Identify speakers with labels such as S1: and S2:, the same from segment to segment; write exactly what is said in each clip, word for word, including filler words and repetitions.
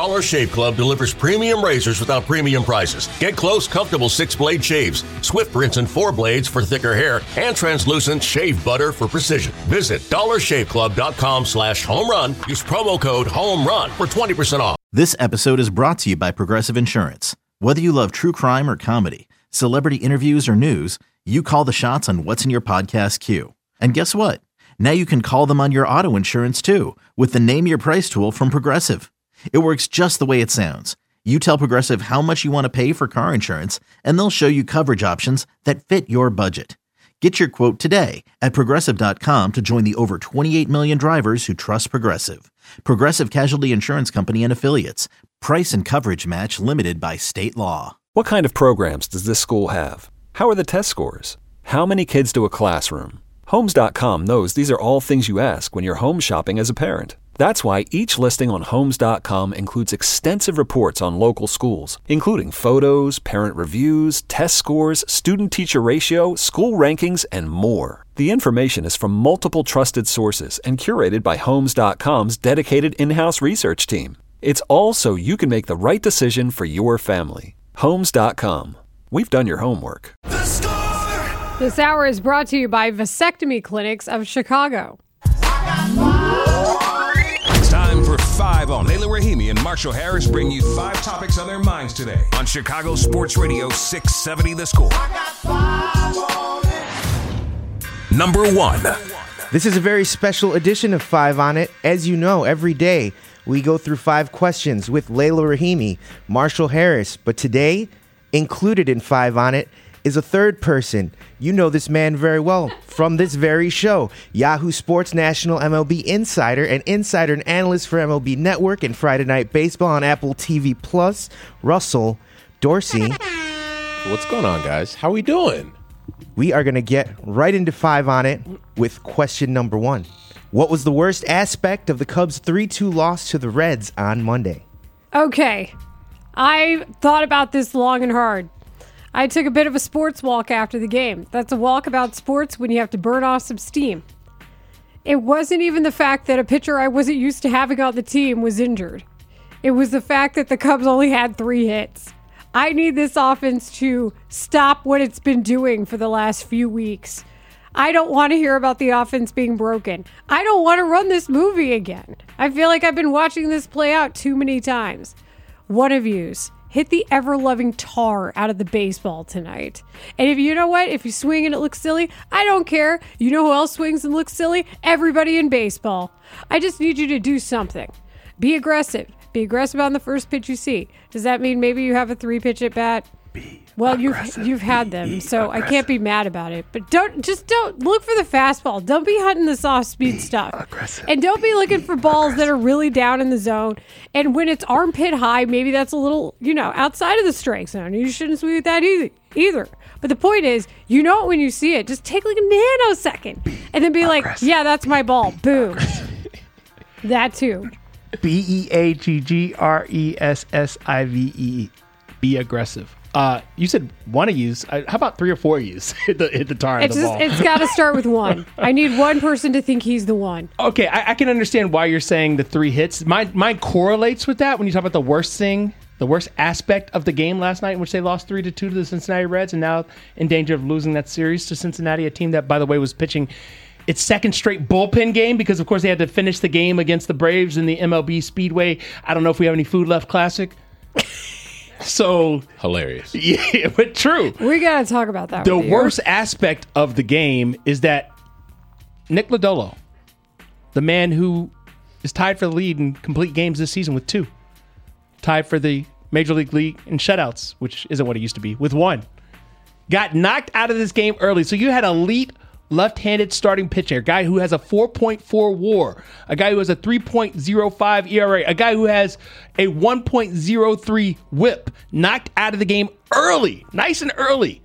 S1: Dollar Shave Club delivers premium razors without premium prices. Get close, comfortable six-blade shaves, swift rinse and four blades for thicker hair, and translucent shave butter for precision. Visit dollar shave club dot com slash home run. Use promo code HOMERUN for twenty percent off.
S2: This episode is brought to you by Progressive Insurance. Whether you love true crime or comedy, celebrity interviews or news, you call the shots on what's in your podcast queue. And guess what? Now you can call them on your auto insurance too with the Name Your Price tool from Progressive. It works just the way it sounds. You tell Progressive how much you want to pay for car insurance, and they'll show you coverage options that fit your budget. Get your quote today at progressive dot com to join the over twenty-eight million drivers who trust Progressive. Progressive Casualty Insurance Company and Affiliates. Price and coverage match limited by state law.
S3: What kind of programs does this school have? How are the test scores? How many kids do a classroom? Homes dot com knows these are all things you ask when you're home shopping as a parent. That's why each listing on Homes dot com includes extensive reports on local schools, including photos, parent reviews, test scores, student-teacher ratio, school rankings, and more. The information is from multiple trusted sources and curated by Homes dot com's dedicated in-house research team. It's all so you can make the right decision for your family. Homes dot com. We've done your homework.
S4: This hour is brought to you by Vasectomy Clinics of Chicago.
S5: It's time for Five on. Layla Rahimi and Marshall Harris bring you five topics on their minds today on Chicago Sports Radio six seventy The Score. Number one.
S6: This is a very special edition of Five on It. As you know, every day we go through five questions with Layla Rahimi, Marshall Harris. But today, included in Five on It, is a third person. You know this man very well from this very show. Yahoo Sports National M L B Insider and insider and analyst for M L B Network and Friday Night Baseball on Apple T V Plus, Russell Dorsey.
S7: What's going on, guys? How we doing?
S6: We are going to get right into Five on It with question number one. What was the worst aspect of the Cubs' three two loss to the Reds on Monday?
S4: Okay. I thought about this long and hard. I took a bit of a sports walk after the game. That's a walk about sports when you have to burn off some steam. It wasn't even the fact that a pitcher I wasn't used to having on the team was injured. It was the fact that the Cubs only had three hits. I need this offense to stop what it's been doing for the last few weeks. I don't want to hear about the offense being broken. I don't want to run this movie again. I feel like I've been watching this play out too many times. One of yous, hit the ever-loving tar out of the baseball tonight. And if you know what, if you swing and it looks silly, I don't care. You know who else swings and looks silly? Everybody in baseball. I just need you to do something. Be aggressive. Be aggressive on the first pitch you see. Does that mean maybe you have a three-pitch at bat?
S7: Be
S4: well, you've you've had them, so aggressive. I can't be mad about it. But don't just don't look for the fastball. Don't be hunting the soft speed be stuff.
S7: Aggressive.
S4: And don't be looking for balls that are really down in the zone. And when it's armpit high, maybe that's a little, you know, outside of the strike zone. You shouldn't swing at that either. either. But the point is, you know it when you see it. Just take like a nanosecond and then be
S7: aggressive.
S4: like, yeah, that's my ball. Boom. That too.
S8: B E A G G R E S S I V E. Be aggressive. Uh, you said one of yous. Uh, how about three or four of yous hit the, hit the tar on
S4: It's
S8: the
S4: just,
S8: ball?
S4: it's got to start with one. I need one person to think he's the one.
S8: Okay, I, I can understand why you're saying the three hits. Mine, mine correlates with that when you talk about the worst thing, the worst aspect of the game last night in which they lost three to two to the Cincinnati Reds and now in danger of losing that series to Cincinnati, a team that, by the way, was pitching its second straight bullpen game because, of course, they had to finish the game against the Braves in the M L B Speedway. I don't know if we have any Food Left Classic. So
S7: hilarious.
S8: Yeah, but true.
S4: We got to talk about that.
S8: The
S4: with you.
S8: worst aspect of the game is that Nick Lodolo, the man who is tied for the lead in complete games this season with two, tied for the Major League lead in shutouts, which isn't what it used to be, with one, got knocked out of this game early. So you had elite left-handed starting pitcher, a guy who has a four point four WAR, a guy who has a three point oh five E R A, a guy who has a one point oh three whip, knocked out of the game early, nice and early.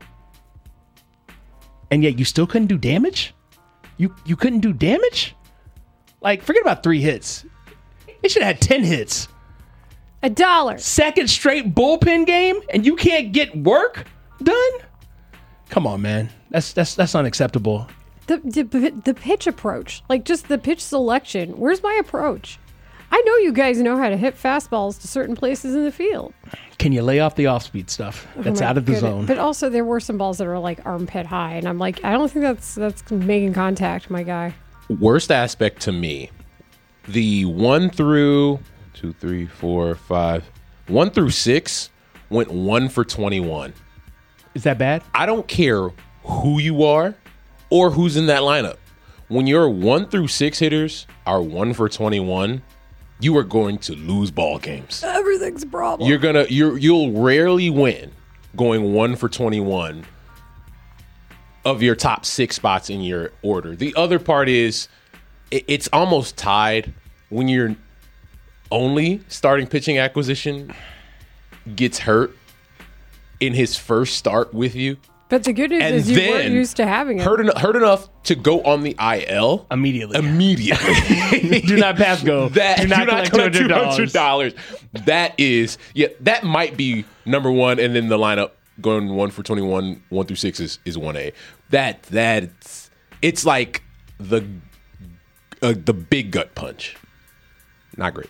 S8: And yet you still couldn't do damage? You you couldn't do damage? Like, forget about three hits. They should have had ten hits.
S4: A dollar.
S8: Second straight bullpen game, and you can't get work done? Come on, man. That's that's that's unacceptable.
S4: The, the the pitch approach, like just the pitch selection. Where's my approach? I know you guys know how to hit fastballs to certain places in the field.
S8: Can you lay off the off-speed stuff? That's
S4: Oh my
S8: out of the
S4: goodness.
S8: zone.
S4: But also, there were some balls that are like armpit high, and I'm like, I don't think that's that's making contact, my guy.
S7: Worst aspect to me, the one through two, three, four, five, one through six went one for twenty-one.
S8: Is that bad?
S7: I don't care who you are or who's in that lineup. When your one through six hitters are one for twenty-one, you are going to lose ball games.
S4: Everything's a problem.
S7: You're gonna you're you'll rarely win going one for twenty-one of your top six spots in your order. The other part is it, it's almost tied when your only starting pitching acquisition gets hurt in his first start with you.
S4: But the good news
S7: And
S4: is you weren't
S7: then
S4: used to having it.
S7: Hurt, en- hurt enough to go on the I L
S8: Immediately.
S7: Immediately.
S8: Do not pass go.
S7: That,
S8: do not collect two hundred
S7: dollars. That is, yeah, that might be number one, and then the lineup going one for twenty-one, one through six is, is one A. That, that's, it's like the, uh, the big gut punch. Not great.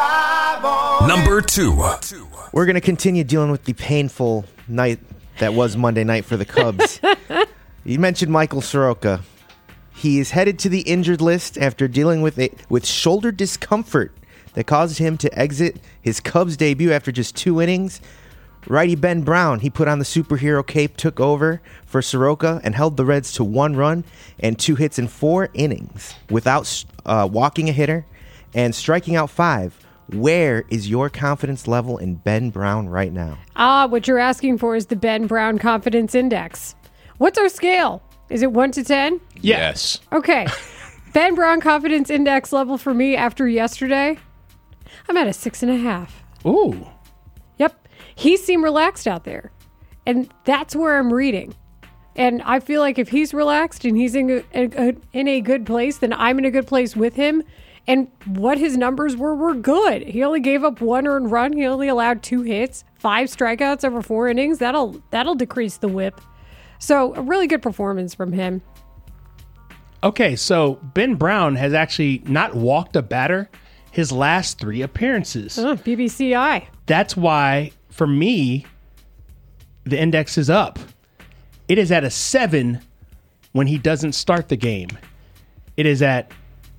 S5: Number two.
S6: We're going to continue dealing with the painful night that was Monday night for the Cubs. You mentioned Michael Soroka. He is headed to the injured list after dealing with a, with shoulder discomfort that caused him to exit his Cubs debut after just two innings. Righty Ben Brown, he put on the superhero cape, took over for Soroka, and held the Reds to one run and two hits in four innings without uh, walking a hitter and striking out five. Where is your confidence level in Ben Brown right now?
S4: Ah, what you're asking for is the Ben Brown Confidence Index. What's our scale? Is it one to ten?
S7: Yes.
S4: Okay. Ben Brown Confidence Index level for me after yesterday, I'm at a six and a half.
S8: Ooh.
S4: Yep. He seemed relaxed out there. And that's where I'm reading. And I feel like if he's relaxed and he's in a, a, in a good place, then I'm in a good place with him. And what his numbers were were good. He only gave up one earned run. He only allowed two hits, five strikeouts over four innings. That'll that'll decrease the whip. So a really good performance from him.
S8: Okay, so Ben Brown has actually not walked a batter his last three appearances.
S4: Oh, B B C I.
S8: That's why, for me, the index is up. It is at a seven when he doesn't start the game. It is at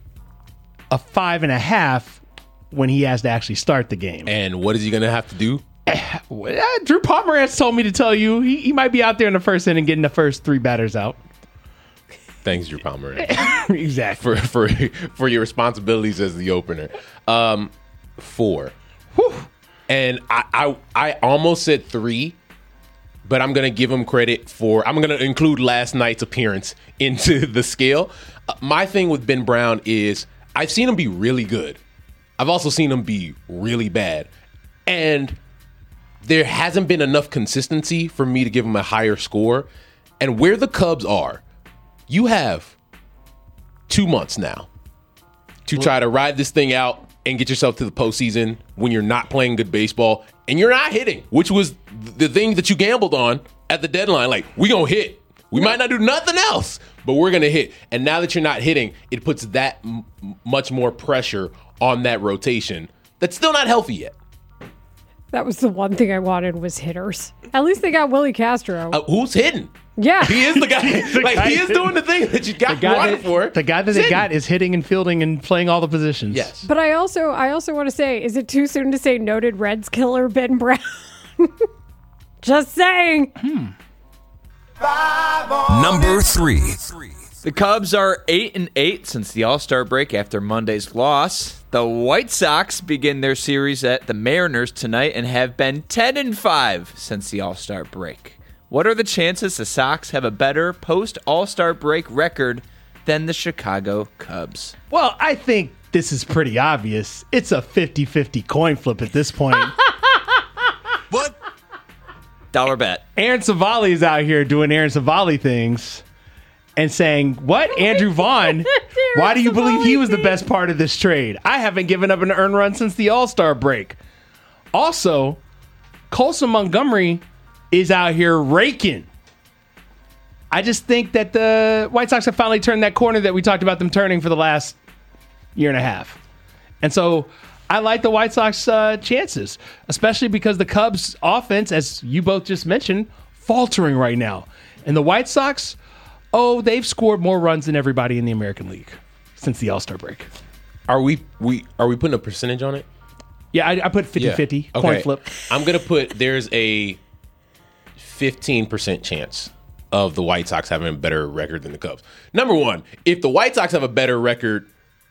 S8: a five and a half when he has to actually start the game.
S7: And what is he going to have to do?
S8: Well, Drew Pomeranz told me to tell you he, he might be out there in the first inning getting the first three batters out.
S7: Thanks, Drew Pomeranz.
S8: Exactly.
S7: for for for your responsibilities as the opener. Um, four. Whew. And I, I I almost said three, but I'm gonna give him credit for. I'm gonna include last night's appearance into the scale. Uh, my thing with Ben Brown is I've seen him be really good. I've also seen him be really bad, and there hasn't been enough consistency for me to give him a higher score. And where the Cubs are, you have two months now to try to ride this thing out and get yourself to the postseason when you're not playing good baseball and you're not hitting, which was the thing that you gambled on at the deadline. Like, we gonna hit. We might not do nothing else, but we're gonna hit. And now that you're not hitting, it puts that m- much more pressure on that rotation that's still not healthy yet.
S4: That was the one thing I wanted was hitters. At least they got Willie Castro.
S7: Uh, who's hitting?
S4: Yeah.
S7: He is the guy. like
S8: guy
S7: he is
S8: that-
S7: doing the thing that you got
S8: The guy,
S7: wanted
S8: that,
S7: for.
S8: the guy that they
S7: Sitting.
S8: got is hitting and fielding and playing all the positions.
S7: Yes.
S4: But I also I also want to say, is it too soon to say noted Reds killer Ben Brown? Just saying.
S5: Number three.
S9: The Cubs are eight and eight since the All-Star break after Monday's loss. The White Sox begin their series at the Mariners tonight and have been ten and five since the All-Star break. What are the chances the Sox have a better post-All-Star break record than the Chicago Cubs?
S8: Well, I think this is pretty obvious. It's a fifty-fifty coin flip at this point.
S5: What?
S9: Dollar bet.
S8: Aaron Savali's out here doing Aaron Savali things and saying, what? Andrew Vaughn? Why do you believe he was the best part of this trade? I haven't given up an earned run since the All-Star break. Also, Colson Montgomery is out here raking. I just think that the White Sox have finally turned that corner that we talked about them turning for the last year and a half. And so I like the White Sox uh, chances, especially because the Cubs offense, as you both just mentioned, faltering right now. And the White Sox, oh, they've scored more runs than everybody in the American League since the All-Star break.
S7: Are we we are we putting a percentage on it?
S8: Yeah, I, I put fifty-fifty, yeah. Coin
S7: okay.
S8: flip.
S7: I'm going to put, there's a fifteen percent chance of the White Sox having a better record than the Cubs. Number one, if the White Sox have a better record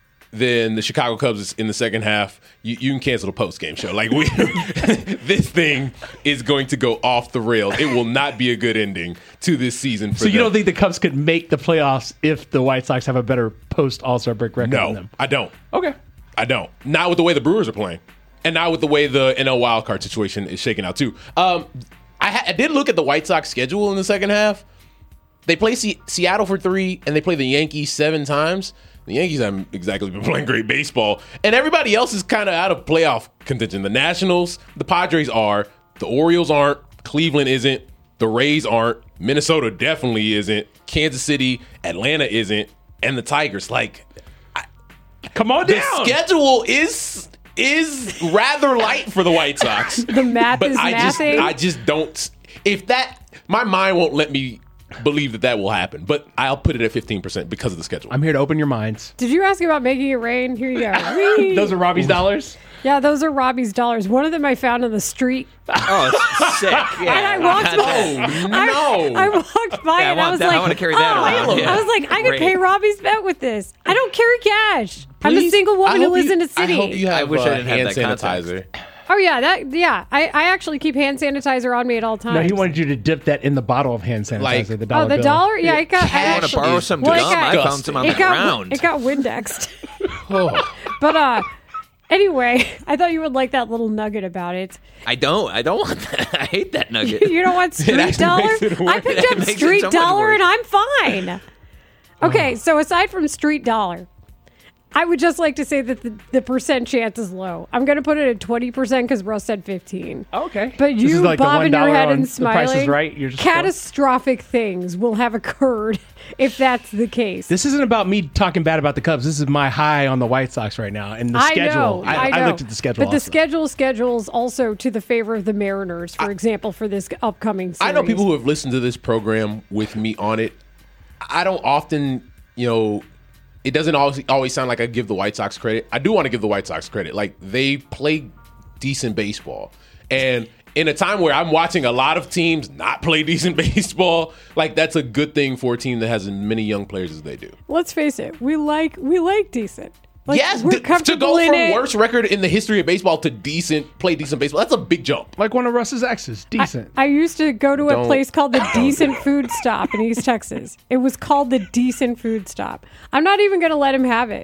S7: than the Chicago Cubs in the second half, you, you can cancel the post-game show. Like, we, this thing is going to go off the rails. It will not be a good ending to this season. For
S8: so you
S7: them.
S8: don't think the Cubs could make the playoffs if the White Sox have a better post-All-Star break record
S7: no,
S8: than them?
S7: I don't.
S8: Okay.
S7: I don't. Not with the way the Brewers are playing. And not with the way the N L wildcard situation is shaking out, too. Um, I, ha- I did look at the White Sox schedule in the second half. They play C- Seattle for three, and they play the Yankees seven times. The Yankees haven't exactly been playing great baseball. And everybody else is kind of out of playoff contention. The Nationals, the Padres are. The Orioles aren't. Cleveland isn't. The Rays aren't. Minnesota definitely isn't. Kansas City, Atlanta isn't. And the Tigers. Like, I,
S8: come on
S7: the
S8: down.
S7: The schedule is is rather light for the White Sox.
S4: The math
S7: but
S4: is
S7: I just,
S4: mathing.
S7: I just don't. If that, my mind won't let me believe that that will happen, but I'll put it at fifteen percent because of the schedule.
S8: I'm here to open your minds.
S4: Did you ask about making it rain? Here you go. Whee!
S8: Those are Robbie's dollars?
S4: Yeah, those are Robbie's dollars. One of them I found on the street.
S9: Oh, sick. Yeah.
S4: And I walked
S7: Oh,
S4: by.
S7: no.
S4: I, I walked by
S9: Yeah, I
S4: and I
S9: want
S4: was
S9: that.
S4: like,
S9: I wanna carry that
S4: oh,
S9: around.
S4: I,
S9: Yeah.
S4: I was like, I could
S9: Great.
S4: pay Robbie's bet with this. I don't carry cash. I'm a
S7: Please,
S4: single woman
S7: I
S4: who
S7: hope
S4: lives
S7: you-
S4: in a city.
S7: I hope you have
S9: I wish I
S7: uh,
S9: didn't have
S7: hand
S9: that context.
S7: sanitizer.
S4: Oh yeah, that yeah. I, I actually keep hand sanitizer on me at all times.
S8: No, he wanted you to dip that in the bottle of hand sanitizer,
S7: Like-
S8: the dollar
S4: Oh, the
S8: bill.
S4: dollar? Yeah, it got. I
S7: Cash
S9: I want to
S4: actually,
S9: borrow
S7: is
S9: some
S4: well, it
S9: gum.
S4: got-
S9: I found some on
S4: it
S9: the
S4: got
S9: ground.
S4: it got Windexed.
S7: Oh.
S4: But uh, anyway, I thought you would like that little nugget about it.
S9: I don't. I don't want that. I hate that nugget.
S4: You don't want street
S7: actually
S4: dollar?
S7: makes it worse.
S4: I picked
S9: It
S4: up
S9: makes it
S4: street
S9: so much
S4: dollar
S9: worse.
S4: and I'm fine. Okay, so aside from street dollar, I would just like to say that the, the percent chance is low. I'm going to put it at twenty percent because Russ said fifteen.
S8: Okay.
S4: But
S8: This
S4: you
S8: is like the
S4: bobbing your
S8: one dollar
S4: head
S8: on
S4: and
S8: The Price is
S4: smiling,
S8: Right. You're just
S4: catastrophic things will have occurred if that's the case.
S8: This isn't about me talking bad about the Cubs. This is my high on the White Sox right now. And the
S4: I
S8: schedule.
S4: know, I, know.
S8: looked at the schedule.
S4: But the
S8: also.
S4: schedule schedules also to the favor of the Mariners, for example, for this upcoming series.
S7: I know people who have listened to this program with me on it. I don't often, you know, it doesn't always always sound like I give the White Sox credit. I do want to give the White Sox credit. Like, they play decent baseball. And in a time where I'm watching a lot of teams not play decent baseball, like, that's a good thing for a team that has as many young players as they do.
S4: Let's face it, we like we like decent. Like,
S7: yes,
S4: we're
S7: th- to
S4: comfortable
S7: go
S4: in
S7: from
S4: it.
S7: worst record in the history of baseball to decent, play decent baseball, that's a big jump.
S8: Like one of Russ's exes. Decent.
S4: I used to go to a
S7: Don't-
S4: place called the Decent Food Stop in East Texas. It was called the Decent Food Stop. I'm not even going to let him have it.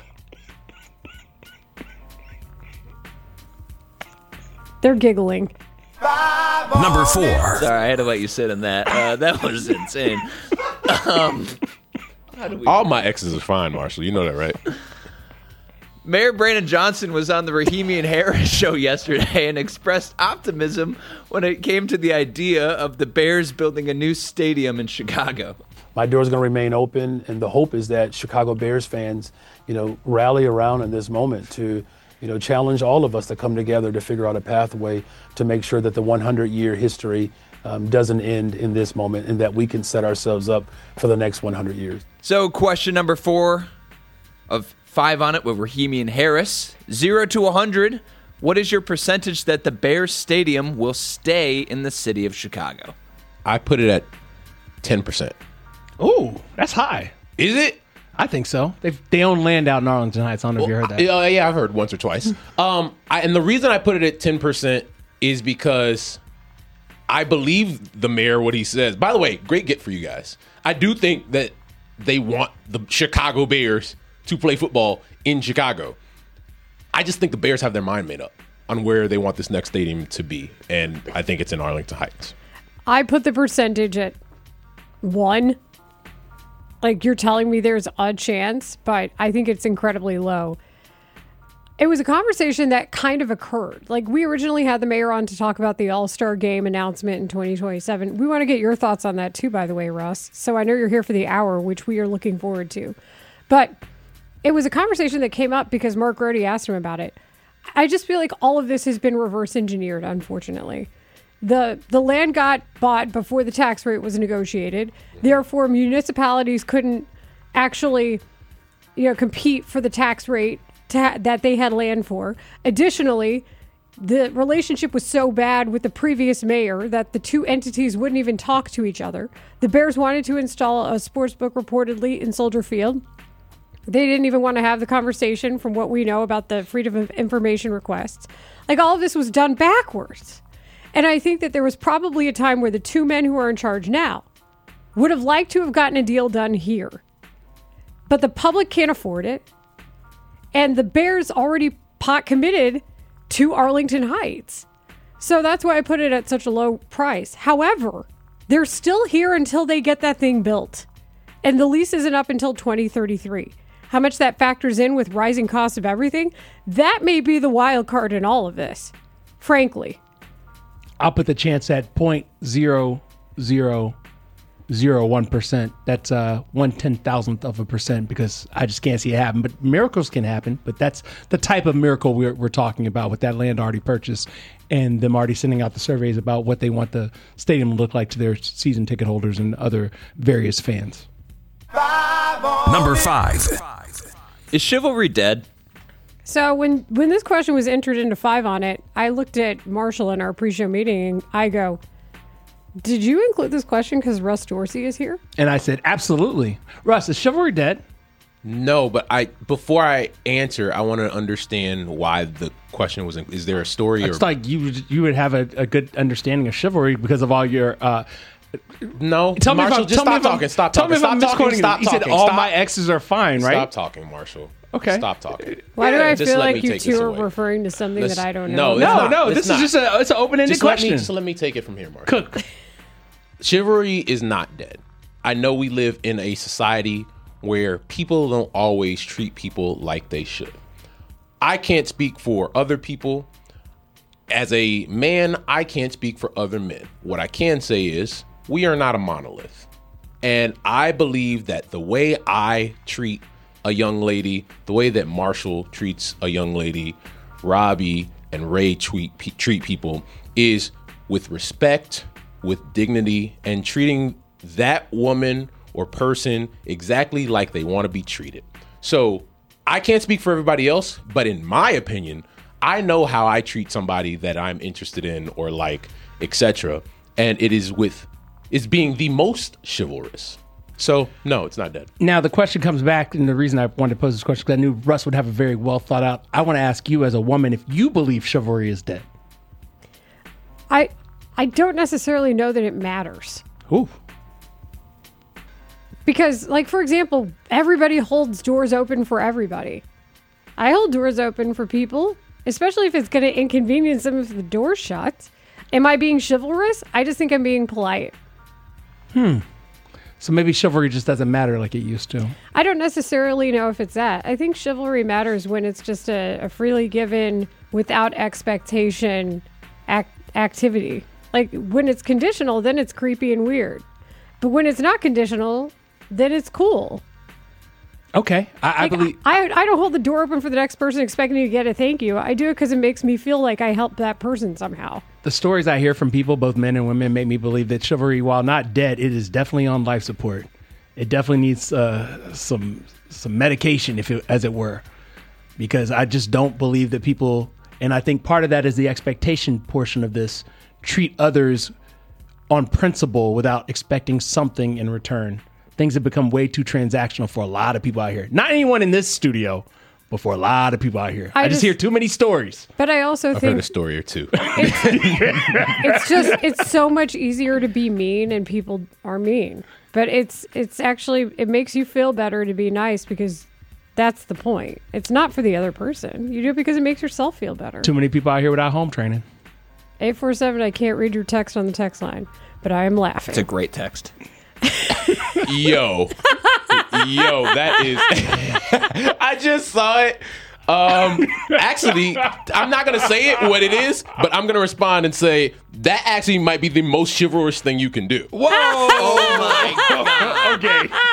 S4: They're giggling.
S5: Number four.
S9: Sorry, I had to let you sit in that. Uh, that was insane. Um, how do we-
S7: All my exes are fine, Marshall. You know that, right?
S9: Mayor Brandon Johnson was on the Rahimi and Harris show yesterday and expressed optimism when it came to the idea of the Bears building a new stadium in Chicago.
S10: My door's going to remain open, and the hope is that Chicago Bears fans, you know, rally around in this moment to, you know, challenge all of us to come together to figure out a pathway to make sure that the hundred-year history um, doesn't end in this moment and that we can set ourselves up for the next one hundred years.
S9: So question number four of five on it with Rahimi and Harris. Zero to one hundred. What is your percentage that the Bears Stadium will stay in the city of Chicago?
S7: I put it at ten percent.
S8: Ooh, that's high.
S7: Is it?
S8: I think so. They they own land out in Arlington Heights. I don't know if you heard that.
S7: Uh, yeah, I've heard once or twice. um, I, and the reason I put it at ten percent is because I believe the mayor, what he says. By the way, great get for you guys. I do think that they want the Chicago Bears to play football in Chicago. I just think the Bears have their mind made up on where they want this next stadium to be, and I think it's in Arlington Heights.
S4: I put the percentage at one. Like, you're telling me there's a chance, but I think it's incredibly low. It was a conversation that kind of occurred. Like, we originally had the mayor on to talk about the All-Star Game announcement in twenty twenty-seven. We want to get your thoughts on that too, by the way, Russ. So I know you're here for the hour, which we are looking forward to. But it was a conversation that came up because Mark Grody asked him about it. I just feel like all of this has been reverse engineered, unfortunately. The the land got bought before the tax rate was negotiated. Therefore, municipalities couldn't actually, you know, compete for the tax rate to ha- that they had land for. Additionally, the relationship was so bad with the previous mayor that the two entities wouldn't even talk to each other. The Bears wanted to install a sports book reportedly in Soldier Field. They didn't even want to have the conversation from what we know about the Freedom of Information requests. Like, all of this was done backwards. And I think that there was probably a time where the two men who are in charge now would have liked to have gotten a deal done here. But the public can't afford it. And the Bears already pot committed to Arlington Heights. So that's why I put it at such a low price. However, they're still here until they get that thing built. And the lease isn't up until twenty thirty-three. How much that factors in with rising costs of everything, that may be the wild card in all of this, frankly.
S8: I'll put the chance at zero point zero zero zero one percent. That's uh, one ten thousandth of a percent because I just can't see it happen. But miracles can happen. But that's the type of miracle we're, we're talking about with that land already purchased and them already sending out the surveys about what they want the stadium to look like to their season ticket holders and other various fans.
S5: Number five.
S9: Is chivalry dead?
S4: So when, when this question was entered into Five on It, I looked at Marshall in our pre-show meeting and I go, did you include this question because Russ Dorsey is here?
S8: And I said, absolutely. Russ, is chivalry dead?
S7: No, but I before I answer, I want to understand why the question was. Is there a story?
S8: It's
S7: or,
S8: like you you would have a, a good understanding of chivalry because of all your. Uh,
S7: no,
S8: tell me
S7: Marshall,
S8: if I'm,
S7: just
S8: tell
S7: stop
S8: me if
S7: talking.
S8: I'm,
S7: Stop
S8: tell
S7: talking.
S8: me if
S7: Stop
S8: I'm
S7: talking.
S8: misquoting.
S7: Stop
S8: He said
S7: talking.
S8: all
S7: Stop.
S8: my exes are fine, right?
S7: Stop talking, Marshall.
S8: Okay.
S7: Stop talking.
S4: Why do I
S7: Just
S4: feel
S7: let
S4: like
S7: me
S4: you
S7: take this
S4: two are
S7: away.
S4: referring to something
S7: Let's-
S4: that I don't
S7: no,
S4: know?
S7: it's
S8: No,
S7: not.
S8: no,
S7: It's
S8: this is
S7: not.
S8: just a it's an open-ended
S7: Just let
S8: question.
S7: me, just let me take it from here, Marshall.
S8: Cook.
S7: Chivalry is not dead. I know we live in a society where people don't always treat people like they should. I can't speak for other people. As a man, I can't speak for other men. What I can say is we are not a monolith. And I believe that the way I treat a young lady, the way that Marshall treats a young lady, Robbie and Ray treat, treat people is with respect, with dignity, and treating that woman or person exactly like they want to be treated. So I can't speak for everybody else, but in my opinion, I know how I treat somebody that I'm interested in or like, et cetera. And it is with, it's being the most chivalrous. So no, it's not dead.
S8: Now the question comes back, and the reason I wanted to pose this question because I knew Russ would have a very well thought out. I want to ask you as a woman if you believe chivalry is dead.
S4: I I don't necessarily know that it matters.
S8: Ooh.
S4: Because, like, for example, everybody holds doors open for everybody. I hold doors open for people, especially if it's going to inconvenience them if the door's shut. Am I being chivalrous? I just think I'm being polite.
S8: Hmm. So maybe chivalry just doesn't matter like it used to.
S4: I don't necessarily know if it's that. I think chivalry matters when it's just a, a freely given, without expectation act- activity. Like, when it's conditional, then it's creepy and weird. But when it's not conditional, then it's cool.
S8: Okay. I, I
S4: Like,
S8: believe.
S4: I, I don't hold the door open for the next person expecting to get a thank you. I do it because it makes me feel like I helped that person somehow.
S8: The stories I hear from people, both men and women, make me believe that chivalry, while not dead, it is definitely on life support. It definitely needs uh, some some medication, if it, as it were, because I just don't believe that people, and I think part of that is the expectation portion of this, treat others on principle without expecting something in return. Things have become way too transactional for a lot of people out here. Not anyone in this studio, but for a lot of people out here. I,
S4: I
S8: just,
S4: just
S8: hear too many stories.
S4: But I also
S7: I've
S4: think
S7: heard a story or two.
S4: it's just it's so much easier to be mean, and people are mean. But it's it's actually it makes you feel better to be nice because that's the point. It's not for the other person. You do it because it makes yourself feel better.
S8: Too many people out here without home training.
S4: eight four seven, I can't read your text on the text line, but I am laughing.
S9: It's a great text.
S7: Yo, yo, that is. I just saw it. Um, actually, I'm not gonna say it what it is, but I'm gonna respond and say that actually might be the most chivalrous thing you can do.
S9: Whoa! Oh my god!
S8: Okay.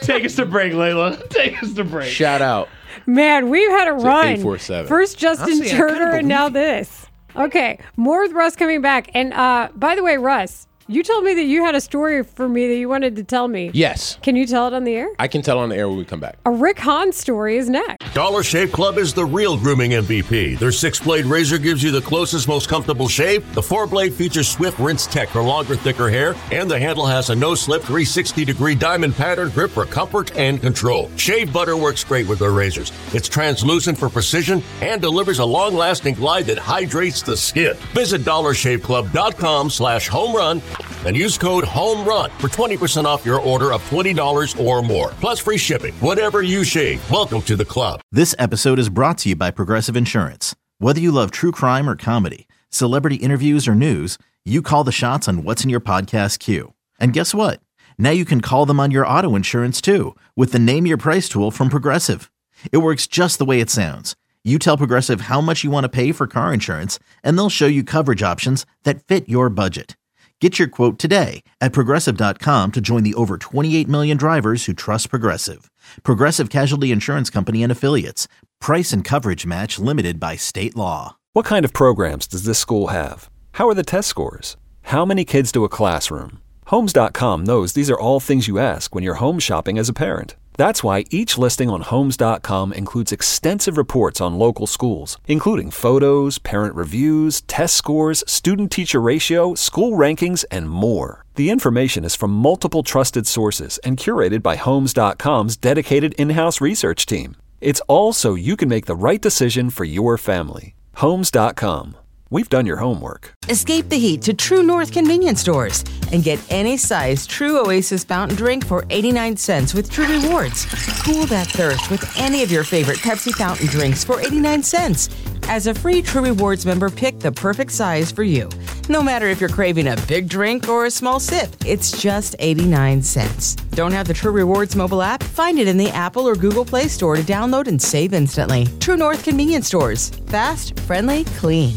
S8: Take us to break, Layla. Take us to break.
S7: Shout out.
S4: Man, we've had a run.
S7: eight four seven.
S4: First Justin
S8: Honestly, I
S4: Turner,
S8: couldn't
S4: and now this. Okay, more with Russ coming back. And uh, by the way, Russ, you told me that you had a story for me that you wanted to tell me.
S7: Yes.
S4: Can you tell it on the air?
S7: I can tell on the air when we come back.
S4: A Rick Hahn story is next.
S1: Dollar Shave Club is the real grooming M V P. Their six-blade razor gives you the closest, most comfortable shave. The four-blade features swift rinse tech for longer, thicker hair. And the handle has a no-slip three sixty degree diamond pattern grip for comfort and control. Shave butter works great with their razors. It's translucent for precision and delivers a long-lasting glide that hydrates the skin. Visit dollar shave club dot com slash home run and use code HOMERUN for twenty percent off your order of twenty dollars or more. Plus free shipping. Whatever you shave, welcome to the club.
S2: This episode is brought to you by Progressive Insurance. Whether you love true crime or comedy, celebrity interviews or news, you call the shots on what's in your podcast queue. And guess what? Now you can call them on your auto insurance too with the Name Your Price tool from Progressive. It works just the way it sounds. You tell Progressive how much you want to pay for car insurance, and they'll show you coverage options that fit your budget. Get your quote today at Progressive dot com to join the over twenty-eight million drivers who trust Progressive. Progressive Casualty Insurance Company and Affiliates. Price and coverage match limited by state law.
S3: What kind of programs does this school have? How are the test scores? How many kids do a classroom? Homes dot com knows these are all things you ask when you're home shopping as a parent. That's why each listing on Homes dot com includes extensive reports on local schools, including photos, parent reviews, test scores, student-teacher ratio, school rankings, and more. The information is from multiple trusted sources and curated by Homes dot com's dedicated in-house research team. It's all so you can make the right decision for your family. Homes dot com. We've done your homework.
S11: Escape the heat to True North convenience stores and get any size True Oasis fountain drink for eighty-nine cents with True Rewards. Cool that thirst with any of your favorite Pepsi fountain drinks for eighty-nine cents. As a free True Rewards member, pick the perfect size for you. No matter if you're craving a big drink or a small sip, it's just eighty-nine cents. Don't have the True Rewards mobile app? Find it in the Apple or Google Play Store to download and save instantly. True North convenience stores. Fast, friendly, clean.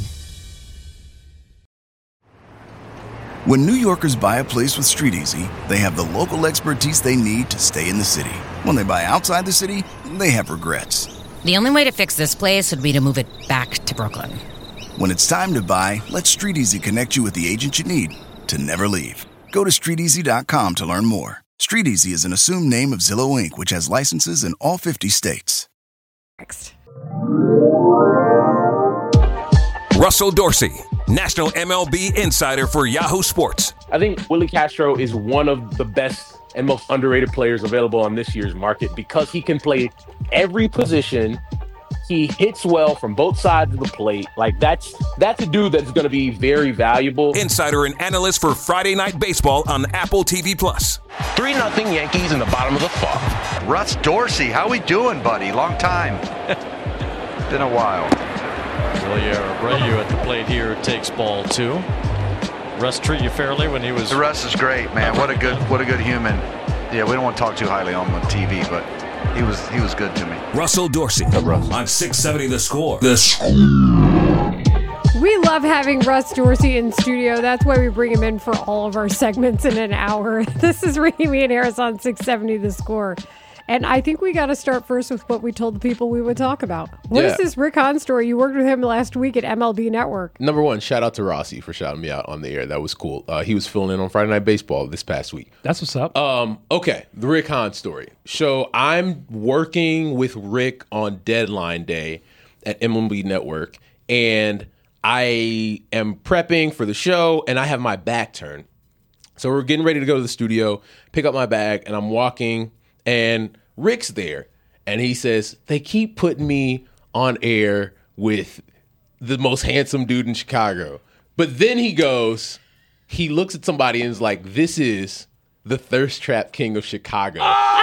S12: When New Yorkers buy a place with StreetEasy, they have the local expertise they need to stay in the city. When they buy outside the city, they have regrets.
S13: The only way to fix this place would be to move it back to Brooklyn.
S12: When it's time to buy, let StreetEasy connect you with the agent you need to never leave. Go to street easy dot com to learn more. StreetEasy is an assumed name of Zillow Incorporated, which has licenses in all fifty states.
S4: Next.
S5: Russell Dorsey, National M L B Insider for Yahoo Sports.
S7: I think Willie Castro is one of the best and most underrated players available on this year's market because he can play every position. He hits well from both sides of the plate. Like that's that's a dude that's going to be very valuable.
S5: Insider and analyst for Friday Night Baseball on Apple T V Plus.
S14: three nothing Yankees in the bottom of the fourth. Russ Dorsey, how we doing, buddy? Long time. Been a while.
S15: Willier Abreu at the plate here takes ball two. Russ treat you fairly when he was.
S14: Russ is great, man. What a good, what a good human. Yeah, we don't want to talk too highly on him on T V, but he was, he was good to me.
S5: Russell Dorsey on six seventy The Score. The Score.
S4: We love having Russ Dorsey in studio. That's why we bring him in for all of our segments in an hour. This is Rahimi and Harris on six seventy The Score. And I think we got to start first with what we told the people we would talk about. What
S7: Yeah.
S4: is this Rick Hahn story? You worked with him last week at M L B Network.
S7: Number one, shout out to Rossi for shouting me out on the air. That was cool. Uh, he was filling in on Friday Night Baseball this past week.
S8: That's what's up.
S7: Um, okay, the Rick Hahn story. So I'm working with Rick on deadline day at M L B Network, and I am prepping for the show, and I have my back turned. So we're getting ready to go to the studio, pick up my bag, and I'm walking, and Rick's there, and he says, they keep putting me on air with the most handsome dude in Chicago. But then he goes, he looks at somebody and is like, this is the thirst trap king of Chicago.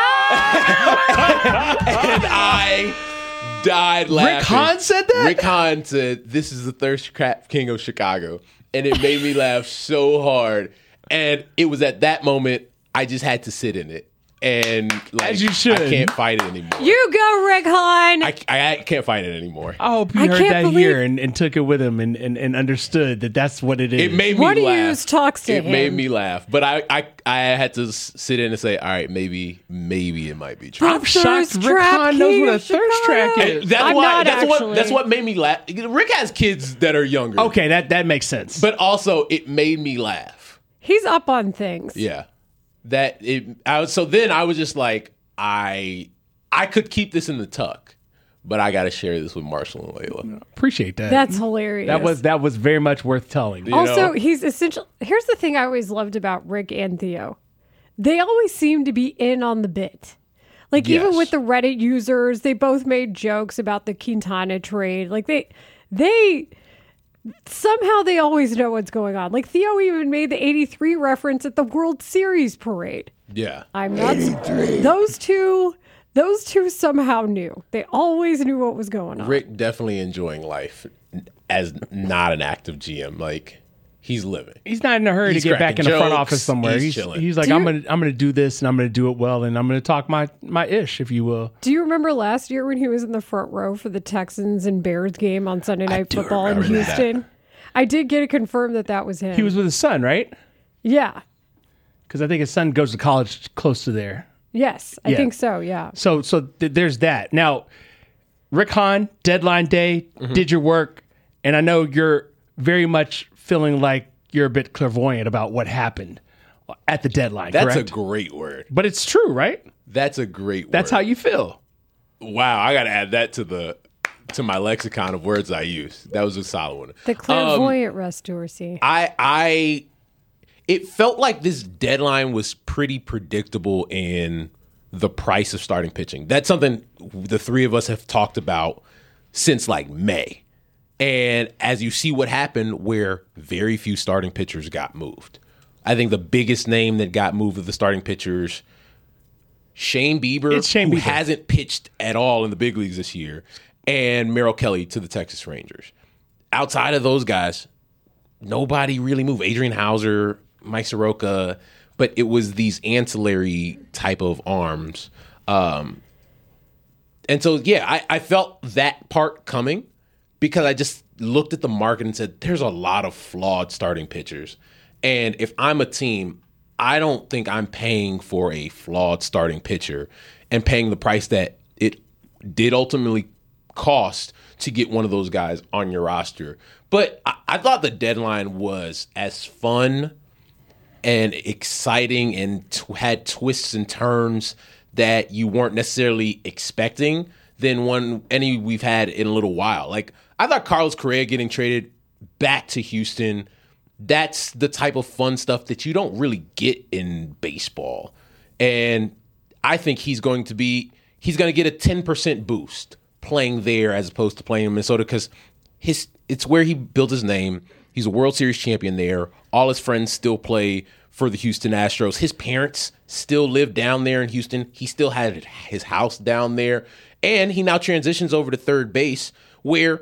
S7: And I died laughing.
S8: Rick Hahn said that?
S7: Rick Hahn said, this is the thirst trap king of Chicago. And it made me laugh so hard. And it was at that moment, I just had to sit in it. and like,
S8: As you should.
S7: I can't fight it anymore.
S4: You go, Rick Hahn.
S7: I, I, I can't fight it anymore.
S8: I hope you
S4: I
S8: heard
S4: can't
S8: that
S4: believe-
S8: here and, and took it with him and, and, and understood that that's what it is.
S7: It made me
S4: What do you
S7: laugh.
S4: use talks to
S7: it
S4: him?
S7: made me laugh, but I, I I had to s- sit in and say, all right, maybe maybe it might be true.
S8: I'm shocked
S4: Thirst
S8: Rick
S4: trap
S8: Hahn knows
S4: king
S8: what a
S4: of
S8: thirst trap
S4: Chicago.
S8: is.
S7: That's
S4: I'm
S7: why.
S4: not
S7: That's
S4: actually.
S7: what. That's what made me laugh. Rick has kids that are younger.
S8: Okay, that, that makes sense.
S7: but also it made me laugh.
S4: He's up on things.
S7: Yeah, that it. I was, so then I was just like, I I could keep this in the tuck, but I got to share this with Marshall and Layla.
S8: Appreciate that.
S4: That's hilarious.
S8: That was that was very much worth telling.
S7: You
S4: Also,
S7: know?
S4: he's essential. Here's the thing I always loved about Rick and Theo. They always seem to be in on the bit. Like, even
S7: Yes.
S4: with the Reddit users, they both made jokes about the Quintana trade. Like, they, they, somehow they always know what's going on. Like, Theo even made the eighty-three reference at the World Series parade.
S7: Yeah,
S4: I'm not. Those two, those two somehow knew. They always knew what was going on.
S7: Rick definitely enjoying life as not an active G M. Like he's living.
S8: He's not in a hurry
S7: He's
S8: to get back in
S7: cracking
S8: the front
S7: jokes.
S8: office somewhere.
S7: He's
S8: He's,
S7: chilling.
S8: he's like,
S4: Do
S8: I'm
S4: you-
S8: gonna I'm gonna do this and I'm gonna do it well and I'm gonna talk my my ish, if you will.
S4: Do you remember last year when he was in the front row for the Texans and Bears game on Sunday Night
S7: do
S4: Football in
S7: remember that.
S4: Houston? I did get it confirmed that that was him.
S8: He was with his son, right?
S4: Yeah.
S8: Because I think his son goes to college close to there.
S4: Yes, I
S8: Yeah.
S4: think so. Yeah.
S8: So so th- there's that. Now, Rick Hahn, deadline day,
S7: Mm-hmm.
S8: did your work, and I know you're very much feeling like you're a bit clairvoyant about what happened at the deadline.
S7: That's
S8: correct?
S7: a great word.
S8: But it's true, right?
S7: That's a great.
S8: That's
S7: word.
S8: how you feel.
S7: Wow, I got to add that to the to my lexicon of words I use. That was a solid one.
S4: The
S7: Um,
S4: clairvoyant Russ Dorsey.
S7: I I it felt like this deadline was pretty predictable in the price of starting pitching. That's something the three of us have talked about since like May. And as you see what happened where very few starting pitchers got moved. I think the biggest name that got moved of the starting pitchers, Shane Bieber,
S8: It's Shane
S7: who
S8: Bieber.
S7: hasn't pitched at all in the big leagues this year, and Merrill Kelly to the Texas Rangers. Outside of those guys, nobody really moved. Adrian Hauser, Mike Soroka, but it was these ancillary type of arms. Um, and so, yeah, I, I felt that part coming because I just looked at the market and said, there's a lot of flawed starting pitchers. And if I'm a team, I don't think I'm paying for a flawed starting pitcher and paying the price that it did ultimately cost to get one of those guys on your roster. But I, I thought the deadline was as fun and exciting and t- had twists and turns that you weren't necessarily expecting than one any we've had in a little while. Like, I thought Carlos Correa getting traded back to Houston, that's the type of fun stuff that you don't really get in baseball. And I think he's going to be he's going to get a ten percent boost playing there as opposed to playing in Minnesota because his it's where he built his name. He's a World Series champion there. All his friends still play for the Houston Astros. His parents still live down there in Houston. He still had his house down there. And he now transitions over to third base where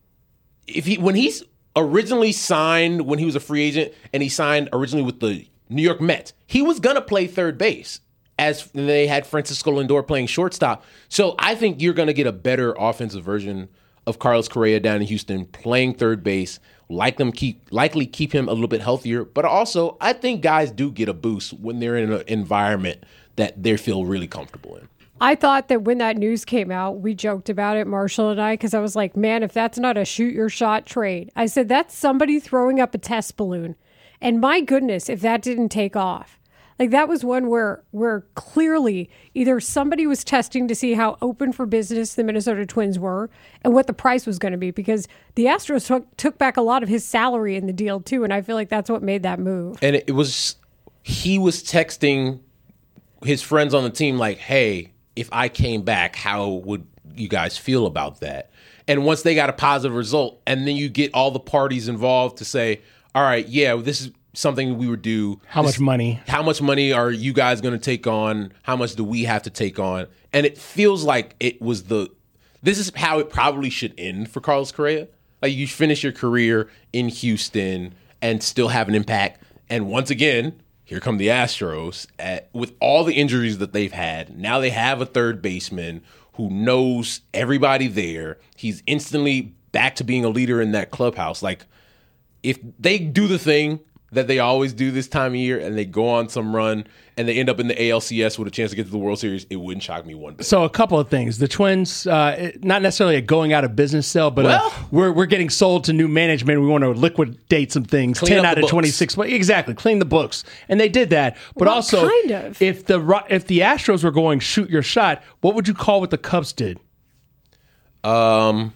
S7: if he when he's originally signed when he was a free agent and he signed originally with the New York Mets, he was going to play third base as they had Francisco Lindor playing shortstop. So I think you're going to get a better offensive version of Carlos Correa down in Houston playing third base, like them keep likely keep him a little bit healthier. But also, I think guys do get a boost when they're in an environment that they feel really comfortable in.
S4: I thought that when that news came out, we joked about it, Marshall and I, because I was like, man, if that's not a shoot your shot trade, I said, that's somebody throwing up a test balloon. And my goodness, if that didn't take off. Like, that was one where where clearly either somebody was testing to see how open for business the Minnesota Twins were and what the price was going to be, because the Astros took, took back a lot of his salary in the deal too, and I feel like that's what made that move.
S7: And it was, he was texting his friends on the team like, hey, if I came back, how would you guys feel about that? And once they got a positive result, and then you get all the parties involved to say, all right, yeah, this is something we would do.
S8: How
S7: This-
S8: much money?
S7: How much money are you guys going to take on? How much do we have to take on? And it feels like it was the, this is how it probably should end for Carlos Correa. Like, you finish your career in Houston and still have an impact. And once again, here come the Astros at, with all the injuries that they've had. Now they have a third baseman who knows everybody there. He's instantly back to being a leader in that clubhouse. Like, if they do the thing that they always do this time of year and they go on some run and they end up in the A L C S with a chance to get to the World Series, it wouldn't shock me one bit.
S8: So a couple of things. The Twins, uh, not necessarily a going out of business sale, but
S7: well,
S8: uh, we're we're getting sold to new management. We want to liquidate some things. ten out of twenty-six. Exactly. Clean the books. And they did that. But
S4: well,
S8: also,
S4: kind of.
S8: if the if the Astros were going shoot your shot, what would you call what the Cubs did?
S7: Um,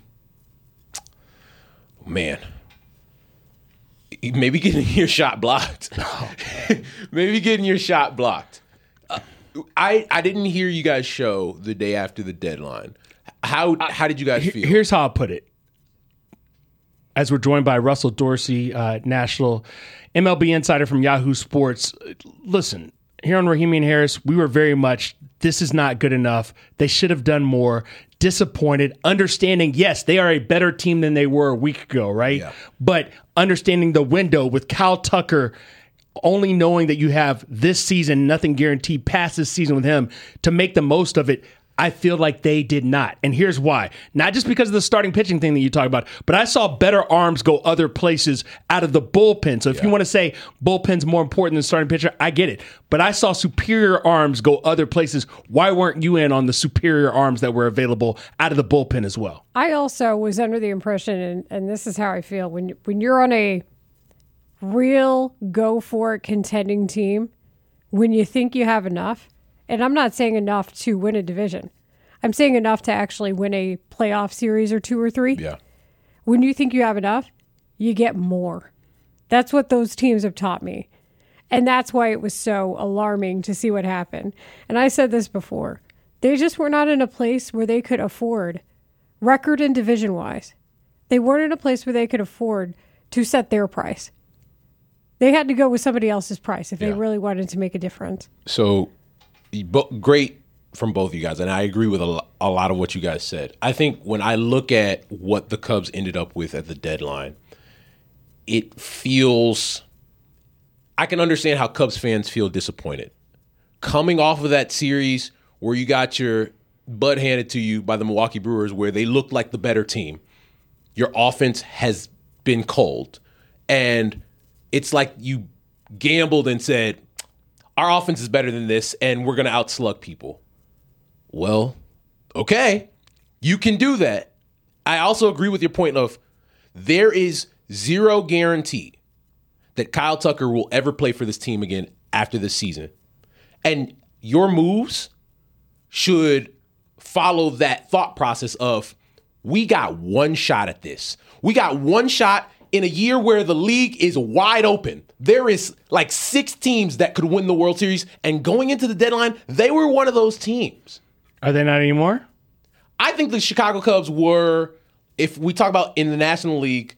S7: man. Maybe getting your shot blocked.
S8: Oh,
S7: Maybe getting your shot blocked. Uh, I I didn't hear you guys show the day after the deadline. How how did you guys feel?
S8: Here's how I'll put it. As we're joined by Russell Dorsey, uh, national M L B insider from Yahoo Sports. Listen, here on Rahimi and Harris, we were very much, this is not good enough. They should have done more. Disappointed, understanding, yes, they are a better team than they were a week ago, right?
S7: Yeah.
S8: But understanding the window with Kyle Tucker, only knowing that you have this season, nothing guaranteed past this season with him, to make the most of it, I feel like they did not. And here's why. Not just because of the starting pitching thing that you talk about, but I saw better arms go other places out of the bullpen. So if
S7: Yeah.
S8: you want to say bullpen's more important than starting pitcher, I get it. But I saw superior arms go other places. Why weren't you in on the superior arms that were available out of the bullpen as well?
S4: I also was under the impression, and, and this is how I feel, when, when you're on a real go-for-it contending team, when you think you have enough, and I'm not saying enough to win a division. I'm saying enough to actually win a playoff series or two or three.
S7: Yeah.
S4: When you think you have enough, you get more. That's what those teams have taught me. And that's why it was so alarming to see what happened. And I said this before. They just were not in a place where they could afford, record and division-wise, they weren't in a place where they could afford to set their price. They had to go with somebody else's price if
S7: Yeah.
S4: they really wanted to make a difference.
S7: So, bo- great from both of you guys, and I agree with a, lo- a lot of what you guys said. I think when I look at what the Cubs ended up with at the deadline, it feels... I can understand how Cubs fans feel disappointed. Coming off of that series where you got your butt handed to you by the Milwaukee Brewers, where they looked like the better team, your offense has been cold. And it's like you gambled and said, our offense is better than this, and we're going to outslug people. Well, okay, you can do that. I also agree with your point of there is zero guarantee that Kyle Tucker will ever play for this team again after this season. And your moves should follow that thought process of, we got one shot at this. We got one shot in a year where the league is wide open. There is like six teams that could win the World Series, and going into the deadline, they were one of those teams.
S8: Are they not anymore?
S7: I think the Chicago Cubs were, if we talk about in the National League,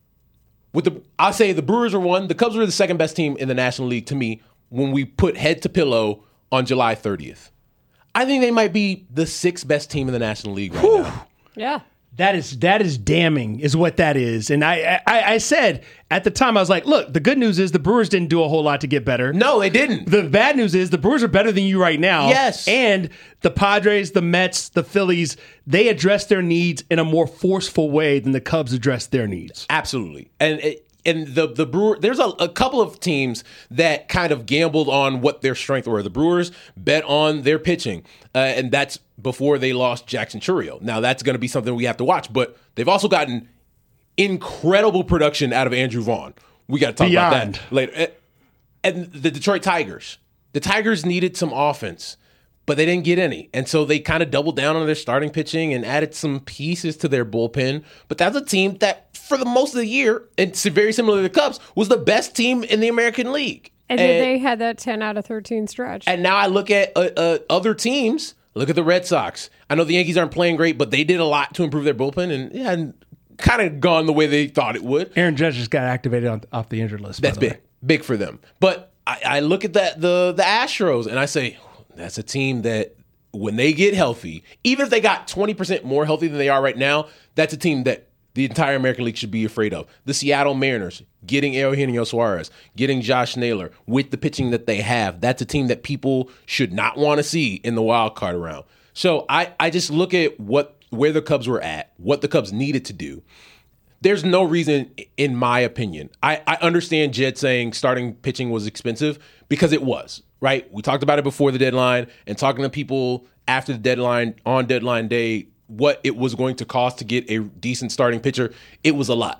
S7: with the I'll say the Brewers were one. The Cubs were the second best team in the National League to me when we put head to pillow on July thirtieth. I think they might be the sixth best team in the National League right
S8: Whew.
S7: now.
S4: Yeah.
S8: That is that is damning, is what that is. And I, I I said at the time, I was like, look, the good news is the Brewers didn't do a whole lot to get better.
S7: No, they didn't.
S8: The bad news is the Brewers are better than you right now.
S7: Yes.
S8: And the Padres, the Mets, the Phillies, they address their needs in a more forceful way than the Cubs address their needs.
S7: Absolutely. And it, and the the Brewer, there's a, a couple of teams that kind of gambled on what their strength were. The Brewers bet on their pitching, uh, and that's before they lost Jackson Chourio. Now, that's going to be something we have to watch, but they've also gotten incredible production out of Andrew Vaughn. We got to talk
S8: Beyond.
S7: about that later. And the Detroit Tigers. The Tigers needed some offense, but they didn't get any. And so they kind of doubled down on their starting pitching and added some pieces to their bullpen. But that's a team that, for the most of the year, and it's very similar to the Cubs, was the best team in the American League.
S4: And,
S7: and
S4: then they had that ten out of thirteen stretch.
S7: And now I look at uh, uh, other teams. Look at the Red Sox. I know the Yankees aren't playing great, but they did a lot to improve their bullpen, and yeah, and kind of gone the way they thought it would.
S8: Aaron Judge just got activated on, off the injured list.
S7: That's
S8: by the
S7: big,
S8: way.
S7: big for them. But I, I look at that the the Astros, and I say that's a team that when they get healthy, even if they got twenty percent more healthy than they are right now, that's a team that the entire American League should be afraid of. The Seattle Mariners, getting Eugenio Suarez, getting Josh Naylor with the pitching that they have. That's a team that people should not want to see in the wild card round. So I, I just look at what where the Cubs were at, what the Cubs needed to do. There's no reason, in my opinion. I, I understand Jed saying starting pitching was expensive because it was, right? We talked about it before the deadline, and talking to people after the deadline, on deadline day, what it was going to cost to get a decent starting pitcher, it was a lot.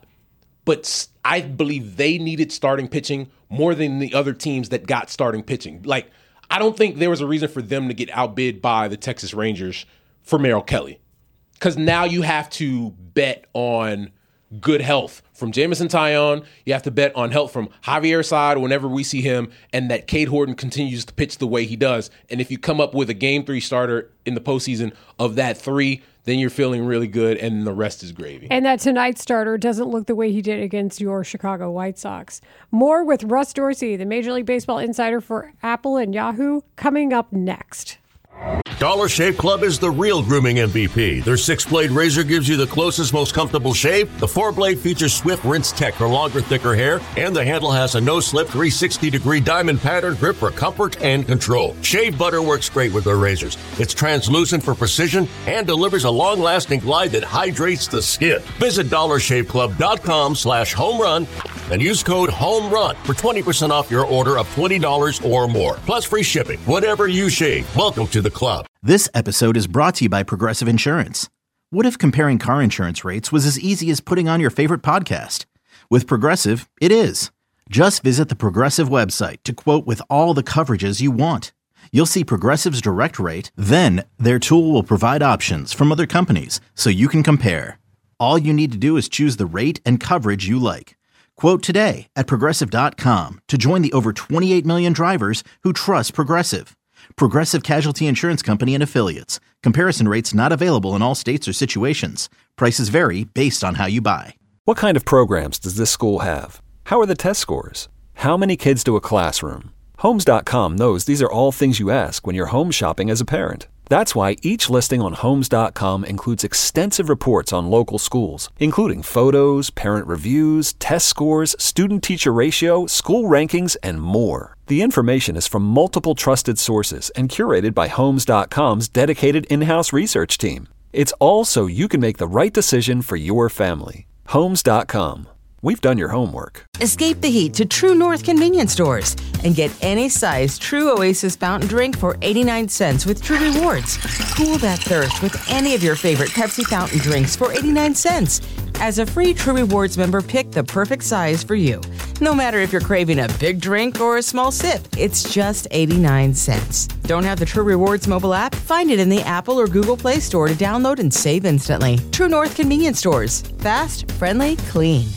S7: But I believe they needed starting pitching more than the other teams that got starting pitching. Like, I don't think there was a reason for them to get outbid by the Texas Rangers for Merrill Kelly. Because now you have to bet on good health from Jameson Taillon. You have to bet on health from Javier Assad whenever we see him, and that Cade Horton continues to pitch the way he does. And if you come up with a game three starter in the postseason of that three, then you're feeling really good, and the rest is gravy.
S4: And that tonight's starter doesn't look the way he did against your Chicago White Sox. More with Russ Dorsey, the Major League Baseball insider for Apple and Yahoo, coming up next.
S1: Dollar Shave Club is the real grooming M V P. Their six-blade razor gives you the closest, most comfortable shave. The four-blade features Swift Rinse Tech for longer, thicker hair. And the handle has a no-slip three hundred sixty degree diamond pattern grip for comfort and control. Shave butter works great with their razors. It's translucent for precision and delivers a long-lasting glide that hydrates the skin. Visit dollar shave club dot com slash home run and use code HOMERUN for twenty percent off your order of twenty dollars or more. Plus free shipping. Whatever you shave, welcome to the club.
S2: This episode is brought to you by Progressive Insurance. What if comparing car insurance rates was as easy as putting on your favorite podcast? With Progressive, it is. Just visit the Progressive website to quote with all the coverages you want. You'll see Progressive's direct rate, then their tool will provide options from other companies so you can compare. All you need to do is choose the rate and coverage you like. Quote today at progressive dot com to join the over twenty-eight million drivers who trust Progressive. Progressive Casualty Insurance Company and Affiliates. Comparison rates not available in all states or situations. Prices vary based on how you buy.
S3: What kind of programs does this school have? How are the test scores? How many kids do a classroom? Homes dot com knows these are all things you ask when you're home shopping as a parent. That's why each listing on Homes dot com includes extensive reports on local schools, including photos, parent reviews, test scores, student-teacher ratio, school rankings, and more. The information is from multiple trusted sources and curated by Homes dot com's dedicated in-house research team. It's all so you can make the right decision for your family. Homes dot com. We've done your homework.
S11: Escape the heat to True North convenience stores and get any size True Oasis fountain drink for eighty-nine cents with True Rewards. Cool that thirst with any of your favorite Pepsi fountain drinks for eighty-nine cents. As a free True Rewards member, pick the perfect size for you. No matter if you're craving a big drink or a small sip, it's just eighty-nine cents. Don't have the True Rewards mobile app? Find it in the Apple or Google Play Store to download and save instantly. True North convenience stores. Fast, friendly, clean.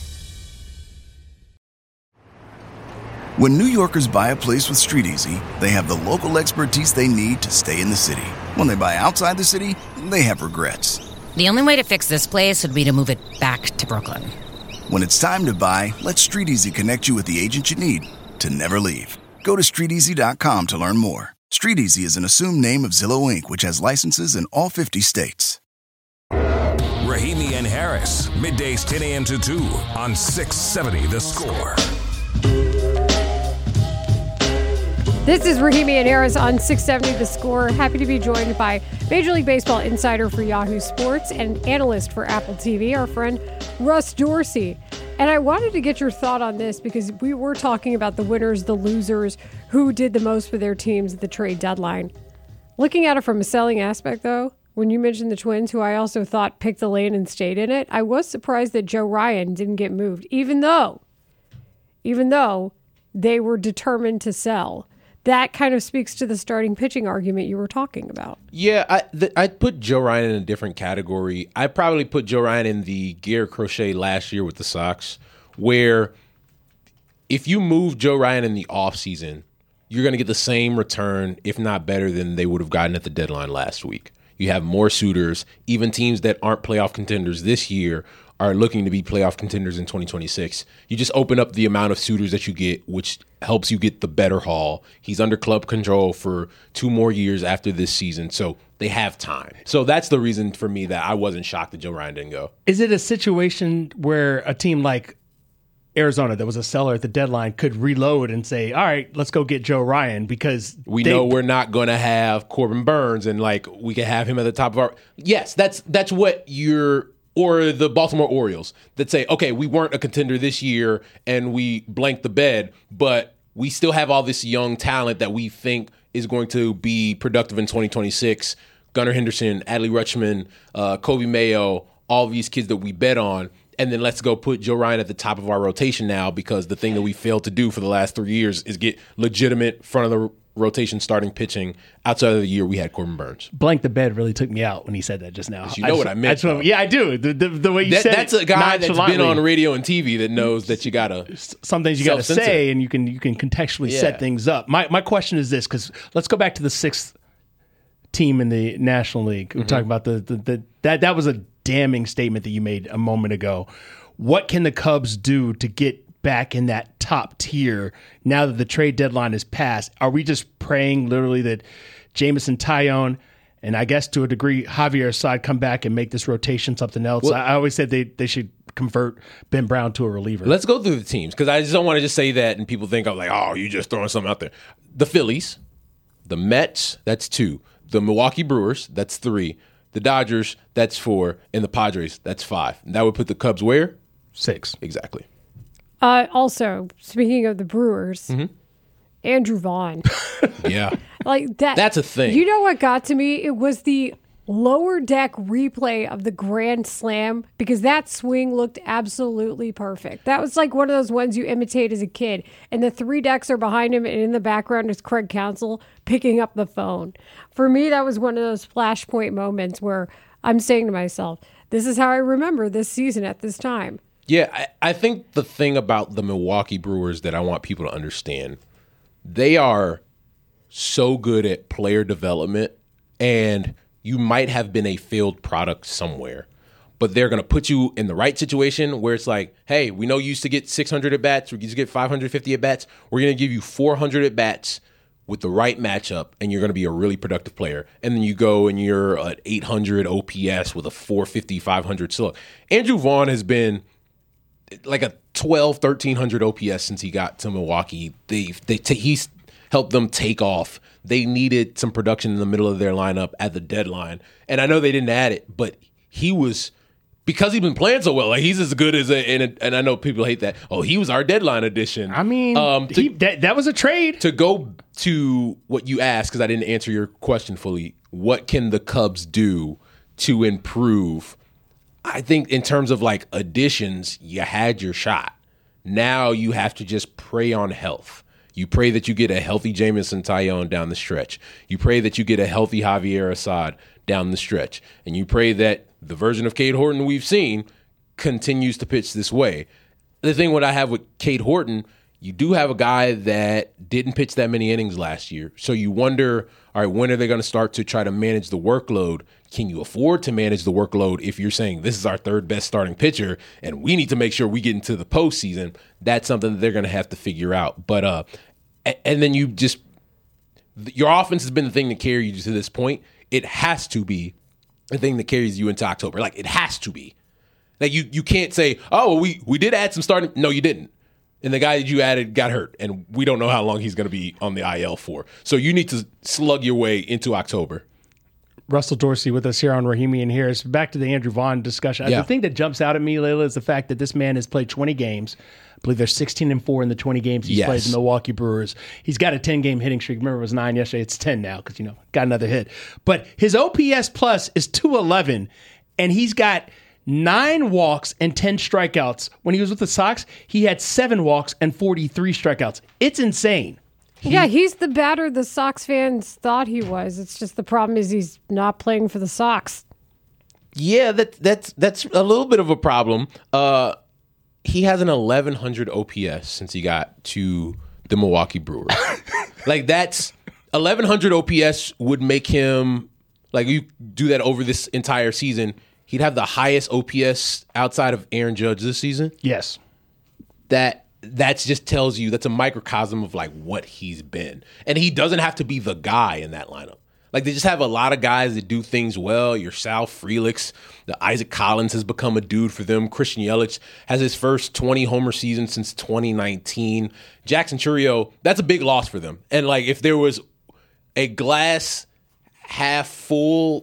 S12: When New Yorkers buy a place with StreetEasy, they have the local expertise they need to stay in the city. When they buy outside the city, they have regrets.
S13: The only way to fix this place would be to move it back to Brooklyn.
S12: When it's time to buy, let StreetEasy connect you with the agent you need to never leave. Go to street easy dot com to learn more. StreetEasy is an assumed name of Zillow Incorporated, which has licenses in all fifty states.
S5: Rahimi and Harris, middays ten a.m. to two on six seventy The Score.
S4: This is Rahimi and Harris on six seventy The Score. Happy to be joined by Major League Baseball insider for Yahoo Sports and analyst for Apple T V, our friend Russ Dorsey. And I wanted to get your thought on this because we were talking about the winners, the losers, who did the most for their teams at the trade deadline. Looking at it from a selling aspect, though, when you mentioned the Twins, who I also thought picked the lane and stayed in it, I was surprised that Joe Ryan didn't get moved, even though, even though they were determined to sell. That kind of speaks to the starting pitching argument you were talking about.
S7: Yeah, I th- I'd put Joe Ryan in a different category. I probably put Joe Ryan in the Garrett Crochet last year with the Sox, where if you move Joe Ryan in the offseason, you're going to get the same return, if not better, than they would have gotten at the deadline last week. You have more suitors. Even teams that aren't playoff contenders this year are looking to be playoff contenders in twenty twenty-six. You just open up the amount of suitors that you get, which helps you get the better haul. He's under club control for two more years after this season. So They have time. So that's the reason for me that I wasn't shocked that Joe Ryan didn't go.
S8: Is it a situation where a team like Arizona that was a seller at the deadline could reload and say, all right, let's go get Joe Ryan because
S7: we
S8: they,
S7: know we're not going to have Corbin Burns and like we can have him at the top of our – yes, that's that's what you're – or the Baltimore Orioles that say, okay, we weren't a contender this year and we blanked the bed, but we still have all this young talent that we think is going to be productive in twenty twenty-six. Gunnar Henderson, Adley Rutschman, uh, Kobe Mayo, all these kids that we bet on. And then let's go put Joe Ryan at the top of our rotation now because the thing that we failed to do for the last three years is get legitimate front of the rotation starting pitching outside of the year we had Corbin Burns.
S8: Blank the bed really took me out when he said that just now.
S7: You know I what I meant.
S8: I yeah, I do. The, the, the way you
S7: that,
S8: said
S7: that's
S8: it.
S7: That's a guy that's been on radio and T V that knows that you got to
S8: some things you got to say and you can you can contextually yeah. set things up. My my question is this, because let's go back to the sixth team in the National League. We're mm-hmm. talking about the, the, the that that was a damning statement that you made a moment ago. What can the Cubs do to get back in that top tier now that the trade deadline is passed? Are we just praying literally that Jameson Taillon and I guess to a degree Javier Assad come back and make this rotation something else? Well, I, I always said they, they should convert Ben Brown to a reliever.
S7: Let's go through the teams because I just don't want to just say that and people think I'm like, oh, you just throwing something out there. The Phillies, the Mets, that's two. The Milwaukee Brewers, that's three. The Dodgers, that's four. And the Padres, that's five. And that would put the Cubs where?
S8: Six.
S7: Exactly.
S4: Uh, also, speaking of the Brewers,
S7: mm-hmm.
S4: Andrew Vaughn.
S7: yeah.
S4: Like that.
S7: That's a thing.
S4: You know what got to me? It was the lower deck replay of the Grand Slam because that swing looked absolutely perfect. That was like one of those ones you imitate as a kid. And the three decks are behind him, and in the background is Craig Counsell picking up the phone. For me, that was one of those flashpoint moments where I'm saying to myself, this is how I remember this season at this time.
S7: Yeah, I, I think the thing about the Milwaukee Brewers that I want people to understand, they are so good at player development, and you might have been a failed product somewhere, but they're going to put you in the right situation where it's like, hey, we know you used to get six hundred at-bats, we used to get five hundred fifty at-bats, we're going to give you four hundred at-bats with the right matchup, and you're going to be a really productive player. And then you go and you're at eight hundred O P S with a four fifty, five hundred slug. Andrew Vaughn has been like a twelve, thirteen hundred O P S since he got to Milwaukee. They, they t- he's helped them take off. They needed some production in the middle of their lineup at the deadline. And I know they didn't add it, but he was, because he's been playing so well, like he's as good as a, and, a, and I know people hate that. Oh, he was our deadline addition.
S8: I mean, um, to, he, that, that was a trade.
S7: To go to what you asked, because I didn't answer your question fully, what can the Cubs do to improve? I think in terms of like additions, you had your shot. Now you have to just pray on health. You pray that you get a healthy Jameson Taillon down the stretch. You pray that you get a healthy Javier Assad down the stretch. And you pray that the version of Cade Horton we've seen continues to pitch this way. The thing what I have with Cade Horton, you do have a guy that didn't pitch that many innings last year. So you wonder, all right, when are they going to start to try to manage the workload? Can you afford to manage the workload if you're saying this is our third best starting pitcher and we need to make sure we get into the postseason? That's something that they're going to have to figure out. But uh, and then you just your offense has been the thing that carried you to this point. It has to be the thing that carries you into October. Like it has to be. Like you you can't say, oh, well, we we did add some starting. No, you didn't. And the guy that you added got hurt, and we don't know how long he's going to be on the I L for. So you need to slug your way into October.
S8: Russell Dorsey with us here on Rahimi and Harris. Back to the Andrew Vaughn discussion.
S7: Yeah.
S8: The thing that jumps out at me, Layla, is the fact that this man has played twenty games. I believe there's sixteen and four in the twenty games he's
S7: yes.
S8: played the Milwaukee Brewers. He's got a ten-game hitting streak. Remember, it was nine yesterday. It's ten now because, you know, got another hit. But his O P S plus is two eleven, and he's got nine walks and ten strikeouts. When he was with the Sox, he had seven walks and forty-three strikeouts. It's insane.
S4: He, yeah, he's the batter the Sox fans thought he was. It's just the problem is he's not playing for the Sox.
S7: Yeah, that that's that's a little bit of a problem. Uh, he has an eleven hundred O P S since he got to the Milwaukee Brewers. Like that's eleven hundred O P S would make him, like you do that over this entire season, he'd have the highest O P S outside of Aaron Judge this season.
S8: Yes.
S7: That that just tells you that's a microcosm of like what he's been. And he doesn't have to be the guy in that lineup. Like, they just have a lot of guys that do things well. Your Sal Freliks, the Isaac Collins has become a dude for them. Christian Yelich has his first twenty homer season since twenty nineteen. Jackson Chourio, that's a big loss for them. And, like, if there was a glass half full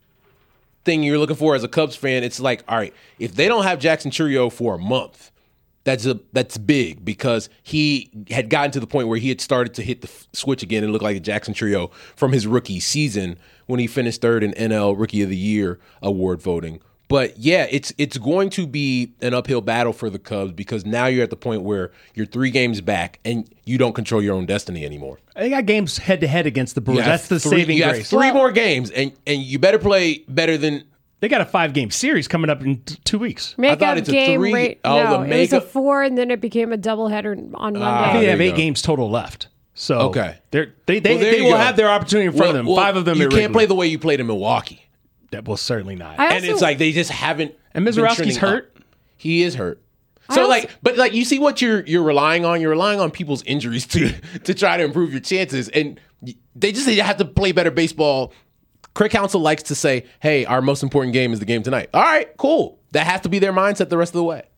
S7: thing you're looking for as a Cubs fan, it's like, all right, if they don't have Jackson Chourio for a month, that's a that's big, because he had gotten to the point where he had started to hit the f- switch again and look like a Jackson Chourio from his rookie season when he finished third in N L Rookie of the Year award voting. But yeah, it's it's going to be an uphill battle for the Cubs, because now you're at the point where you're three games back and you don't control your own destiny anymore.
S8: They got games head to head against the Brewers. That's the
S7: three,
S8: saving
S7: you
S8: grace.
S7: Three more games, and and you better play better than.
S8: They got a five game series coming up in t- two weeks.
S4: Make-up game
S7: three,
S4: rate.
S7: oh,
S4: no,
S7: the
S4: it was a
S7: make-up-
S4: four, and then it became a doubleheader on Monday.
S8: I think they have
S7: there you
S8: eight
S7: go.
S8: games total left. So
S7: Okay.
S8: they're, they they
S7: Well, there
S8: they
S7: you
S8: will
S7: go.
S8: have their opportunity in front
S7: Well,
S8: of them.
S7: well,
S8: Five of them.
S7: You
S8: are
S7: can't
S8: regular.
S7: play the way you played in Milwaukee.
S8: That will certainly not.
S4: I
S7: And
S4: also-
S7: it's like they just haven't.
S8: And
S7: been
S8: Mizorowski's
S7: trending
S8: hurt.
S7: up. He is hurt.
S4: I
S7: So
S4: also-
S7: like, but like, you see what you're you're relying on. You're relying on people's injuries to to try to improve your chances, and they just have to play better baseball. Craig Counsell likes to say, "Hey, our most important game is the game tonight." All right, cool. That has to be their mindset the rest of the way.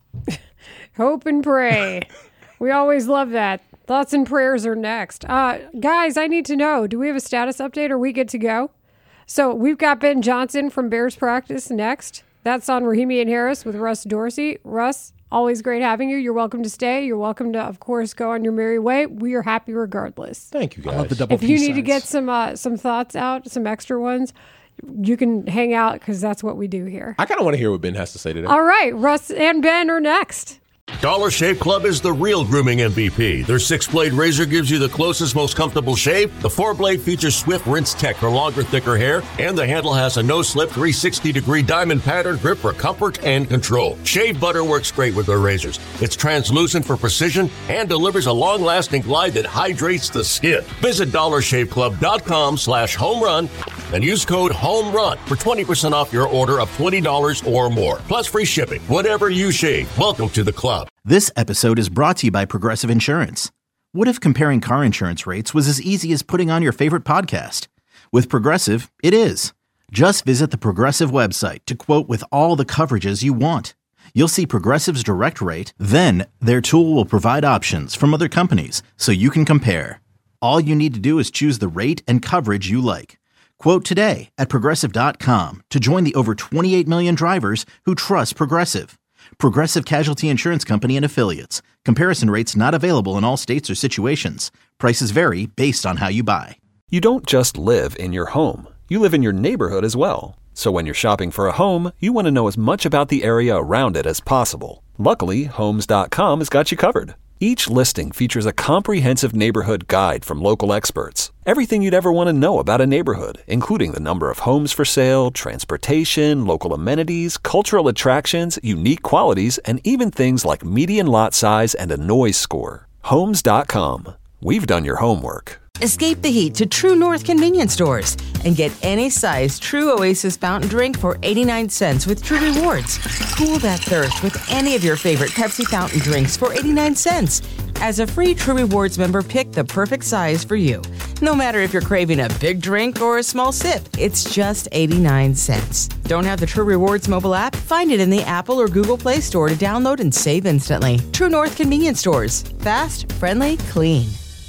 S4: Hope and pray. We always love that. Thoughts and prayers are next. Uh, guys, I need to know, do we have a status update? Are we good to go? So we've got Ben Johnson from Bears Practice next. That's on Rahimi and Harris with Russ Dorsey. Russ, always great having you. You're welcome to stay. You're welcome to, of course, go on your merry way. We are happy regardless.
S7: Thank you, guys.
S8: I love the double
S4: If you
S8: P
S4: need to
S8: signs.
S4: get some uh, some thoughts out, some extra ones, you can hang out, because that's what we do here.
S7: I kind of want to hear what Ben has to say today.
S4: All right, Russ and Ben are next.
S1: Dollar Shave Club is the real grooming M V P. Their six-blade razor gives you the closest, most comfortable shave. The four-blade features Swift Rinse Tech for longer, thicker hair. And the handle has a no-slip three sixty degree diamond pattern grip for comfort and control. Shave butter works great with their razors. It's translucent for precision and delivers a long-lasting glide that hydrates the skin. Visit dollar shave club dot com slash home run and use code HOMERUN for twenty percent off your order of twenty dollars or more. Plus free shipping. Whatever you shave, welcome to the club.
S2: This episode is brought to you by Progressive Insurance. What if comparing car insurance rates was as easy as putting on your favorite podcast? With Progressive, it is. Just visit the Progressive website to quote with all the coverages you want. You'll see Progressive's direct rate, then their tool will provide options from other companies so you can compare. All you need to do is choose the rate and coverage you like. Quote today at progressive dot com to join the over twenty-eight million drivers who trust Progressive. Progressive Casualty Insurance Company and Affiliates. Comparison rates not available in all states or situations. Prices vary based on how you buy.
S3: You don't just live in your home. You live in your neighborhood as well. So when you're shopping for a home, you want to know as much about the area around it as possible. Luckily, Homes dot com has got you covered. Each listing features a comprehensive neighborhood guide from local experts. Everything you'd ever want to know about a neighborhood, including the number of homes for sale, transportation, local amenities, cultural attractions, unique qualities, and even things like median lot size and a noise score. Homes dot com. We've done your homework.
S11: Escape the heat to True North convenience stores and get any size True Oasis fountain drink for eighty-nine cents with True Rewards. Cool that thirst with any of your favorite Pepsi fountain drinks for eighty-nine cents. As a free True Rewards member, pick the perfect size for you. No matter if you're craving a big drink or a small sip, it's just eighty-nine cents. Don't have the True Rewards mobile app? Find it in the Apple or Google Play Store to download and save instantly. True North convenience stores. Fast, friendly, clean.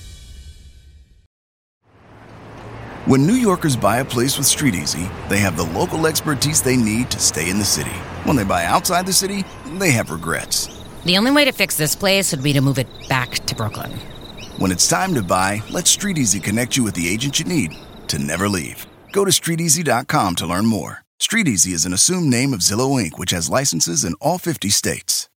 S12: When New Yorkers buy a place with StreetEasy, they have the local expertise they need to stay in the city. When they buy outside the city, they have regrets.
S13: The only way to fix this place would be to move it back to Brooklyn.
S12: When it's time to buy, let StreetEasy connect you with the agent you need to never leave. Go to street easy dot com to learn more. StreetEasy is an assumed name of Zillow Incorporated, which has licenses in all fifty states.